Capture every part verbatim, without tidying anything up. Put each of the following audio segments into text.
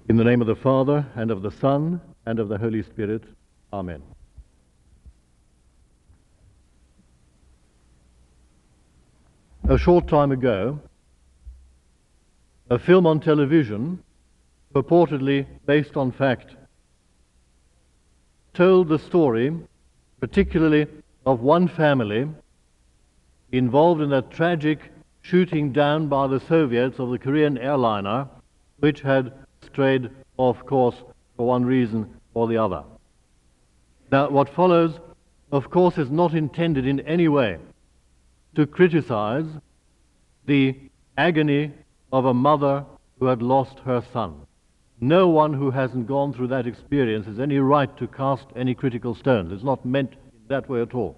In the name of the Father, and of the Son, and of the Holy Spirit. Amen. A short time ago, a film on television, purportedly based on fact, told the story, particularly of one family involved in that tragic shooting down by the Soviets of the Korean airliner, which had strayed off course for one reason or the other. Now, what follows, of course, is not intended in any way to criticize the agony of a mother who had lost her son. No one who hasn't gone through that experience has any right to cast any critical stones. It's not meant in that way at all.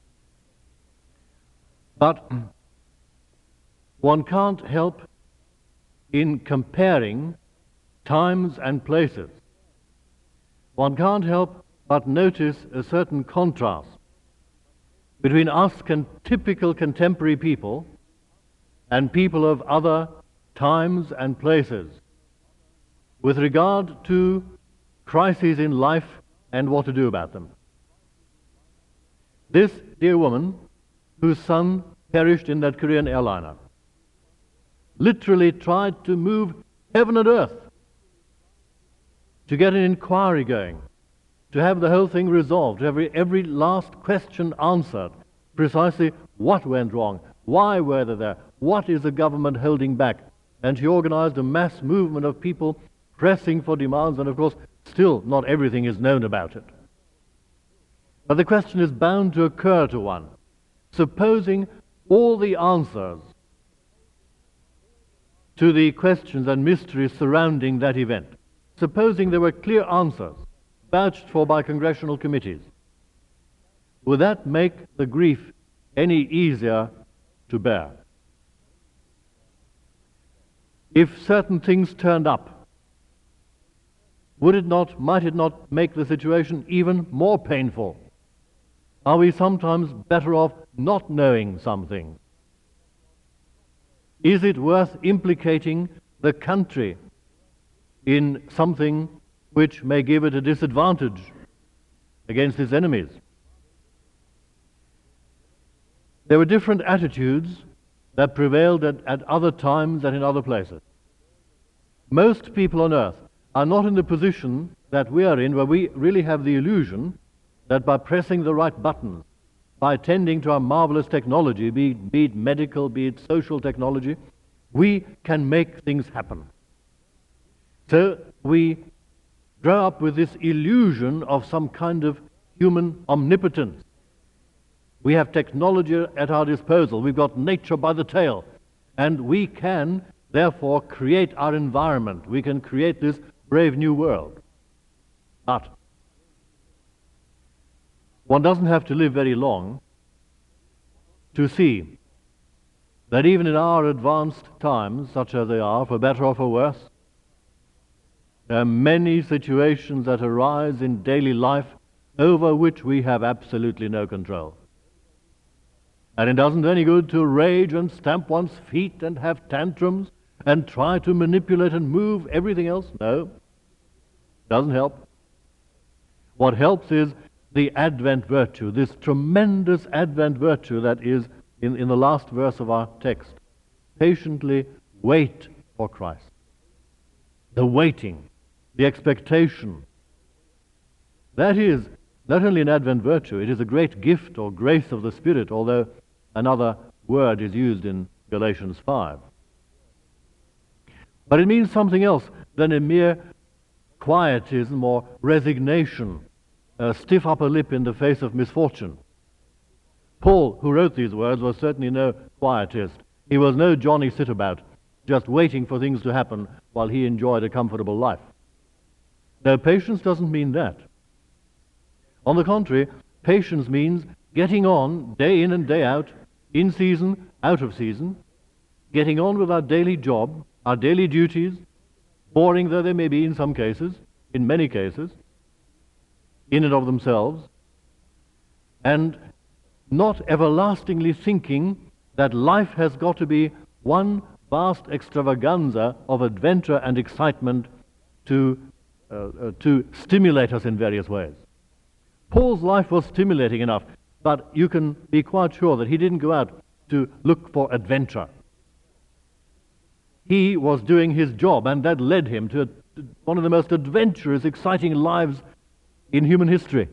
But one can't help in comparing times and places. One can't help but notice a certain contrast between us con typical contemporary people and people of other times and places with regard to crises in life and what to do about them. This dear woman, whose son perished in that Korean airliner, literally tried to move heaven and earth to get an inquiry going, to have the whole thing resolved, to have every, every last question answered, precisely what went wrong, why were they there, what is the government holding back. And she organized a mass movement of people pressing for demands, and of course, still not everything is known about it. But the question is bound to occur to one. Supposing all the answers to the questions and mysteries surrounding that event, supposing there were clear answers, vouched for by congressional committees, would that make the grief any easier to bear? If certain things turned up, would it not, might it not make the situation even more painful? Are we sometimes better off not knowing something? Is it worth implicating the country in something which may give it a disadvantage against its enemies? There were different attitudes that prevailed at, at other times and in other places. Most people on earth are not in the position that we are in, where we really have the illusion that by pressing the right buttons, by attending to our marvelous technology, be it, be it medical, be it social technology, we can make things happen. So we grow up with this illusion of some kind of human omnipotence. We have technology at our disposal. We've got nature by the tail. And we can, therefore, create our environment. We can create this brave new world. But one doesn't have to live very long to see that even in our advanced times, such as they are, for better or for worse, there are many situations that arise in daily life over which we have absolutely no control. And it doesn't do any good to rage and stamp one's feet and have tantrums and try to manipulate and move everything else. No, doesn't help. What helps is the Advent virtue, this tremendous Advent virtue that is in, in the last verse of our text. Patiently wait for Christ. The waiting, the expectation. That is not only an Advent virtue, it is a great gift or grace of the Spirit, although another word is used in Galatians five. But it means something else than a mere quietism or resignation, a stiff upper lip in the face of misfortune. Paul, who wrote these words, was certainly no quietist. He was no Johnny sit-about, just waiting for things to happen while he enjoyed a comfortable life. No, patience doesn't mean that. On the contrary, patience means getting on day in and day out, in season, out of season, getting on with our daily job, our daily duties, boring though they may be in some cases, in many cases, in and of themselves, and not everlastingly thinking that life has got to be one vast extravaganza of adventure and excitement to, uh, uh, to stimulate us in various ways. Paul's life was stimulating enough, but you can be quite sure that he didn't go out to look for adventure. He was doing his job, and that led him to one of the most adventurous, exciting lives in human history.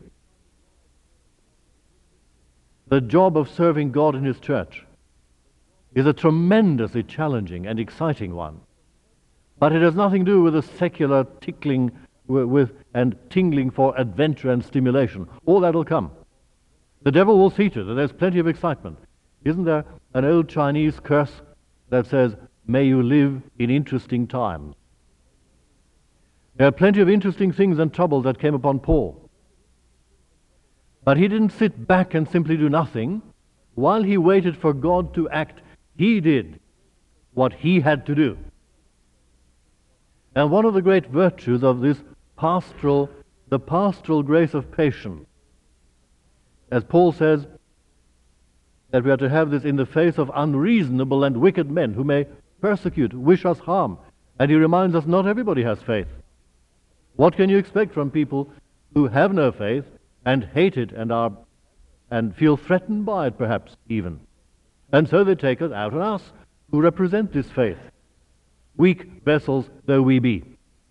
The job of serving God in his church is a tremendously challenging and exciting one. But it has nothing to do with a secular tickling with and tingling for adventure and stimulation. All that will come. The devil will see to it that there's plenty of excitement. Isn't there an old Chinese curse that says, "May you live in interesting times"? There are plenty of interesting things and troubles that came upon Paul. But he didn't sit back and simply do nothing. While he waited for God to act, he did what he had to do. And one of the great virtues of this pastoral, the pastoral grace of patience, as Paul says, that we are to have this in the face of unreasonable and wicked men who may persecute, wish us harm. And he reminds us not everybody has faith. What can you expect from people who have no faith and hate it and are and feel threatened by it, perhaps even? And so they take it out on us who represent this faith, weak vessels though we be.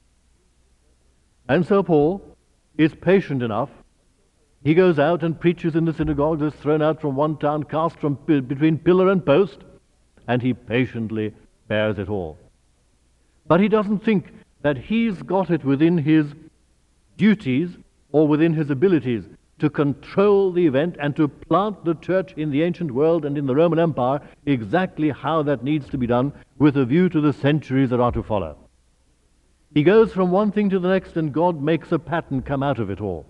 And so Paul is patient enough. He goes out and preaches in the synagogue, is thrown out from one town, cast from p- between pillar and post, and he patiently bears it all. But he doesn't think that he's got it within his duties or within his abilities to control the event and to plant the church in the ancient world and in the Roman Empire exactly how that needs to be done with a view to the centuries that are to follow. He goes from one thing to the next, and God makes a pattern come out of it all.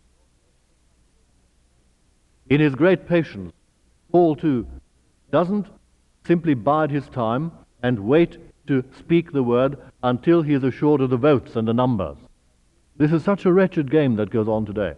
In his great patience, Paul too doesn't simply bide his time and wait to speak the word until he is assured of the votes and the numbers. This is such a wretched game that goes on today.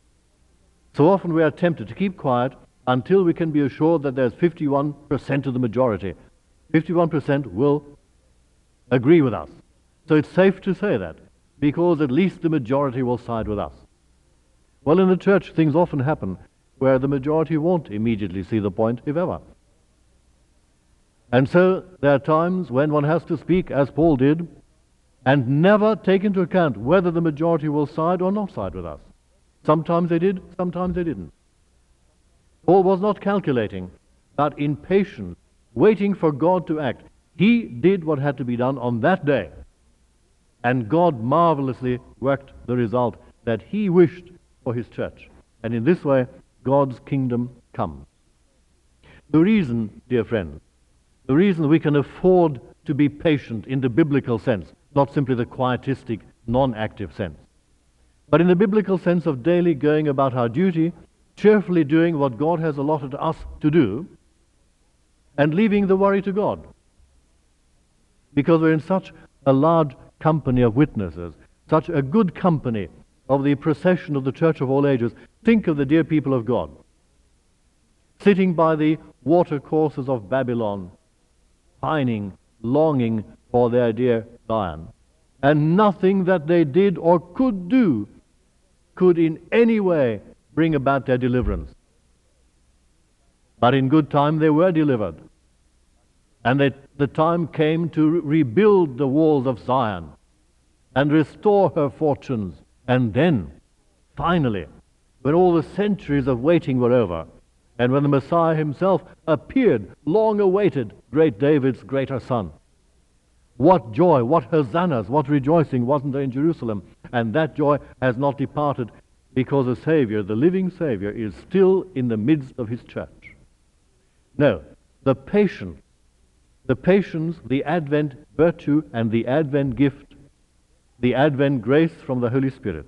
So often we are tempted to keep quiet until we can be assured that there's fifty-one percent of the majority. fifty-one percent will agree with us. So it's safe to say that, because at least the majority will side with us. Well, in the church, things often happen where the majority won't immediately see the point, if ever. And so there are times when one has to speak, as Paul did, and never take into account whether the majority will side or not side with us. Sometimes they did, sometimes they didn't. Paul was not calculating, but in patience, waiting for God to act. He did what had to be done on that day, and God marvelously worked the result that he wished for his church. And in this way, God's kingdom comes. The reason, dear friends, the reason we can afford to be patient in the biblical sense, not simply the quietistic, non-active sense, but in the biblical sense of daily going about our duty, cheerfully doing what God has allotted us to do, and leaving the worry to God. Because we're in such a large company of witnesses, such a good company of the procession of the Church of all ages. Think of the dear people of God, sitting by the watercourses of Babylon, pining, longing for their dear Zion, and nothing that they did or could do could in any way bring about their deliverance. But in good time they were delivered, and they, the time came to re- rebuild the walls of Zion and restore her fortunes. And then, finally, when all the centuries of waiting were over, and when the Messiah himself appeared, long awaited, great David's greater son, what joy, what hosannas, what rejoicing wasn't there in Jerusalem? And that joy has not departed, because the Savior, the living Savior, is still in the midst of his church. No, the patience, the patience, the Advent virtue, and the Advent gift, the Advent grace from the Holy Spirit,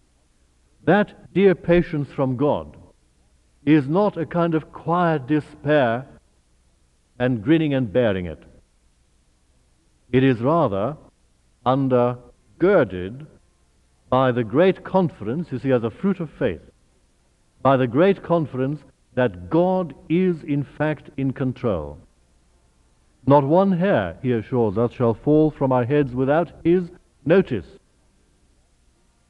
that dear patience from God is not a kind of quiet despair and grinning and bearing it. It is rather undergirded by the great confidence, you see, as a fruit of faith, by the great confidence that God is in fact in control. Not one hair, he assures us, shall fall from our heads without his notice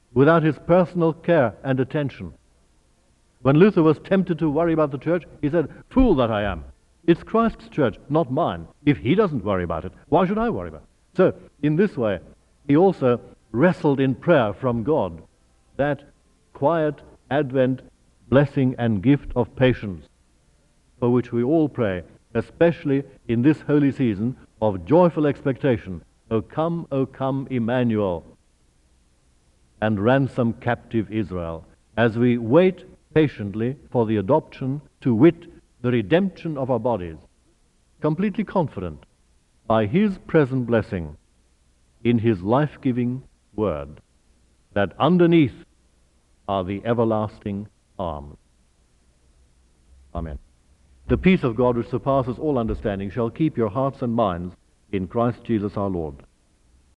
without his personal care and attention. When Luther was tempted to worry about the church, he said, "Fool that I am. It's Christ's church, not mine. If he doesn't worry about it, why should I worry about it?" So, in this way, he also wrestled in prayer from God that quiet Advent blessing and gift of patience, for which we all pray, especially in this holy season of joyful expectation. O come, O come, Emmanuel, and ransom captive Israel, as we wait patiently for the adoption, to wit, the redemption of our bodies, completely confident by his present blessing in his life-giving word, that underneath are the everlasting arms. Amen. The peace of God, which surpasses all understanding, shall keep your hearts and minds in Christ Jesus our Lord.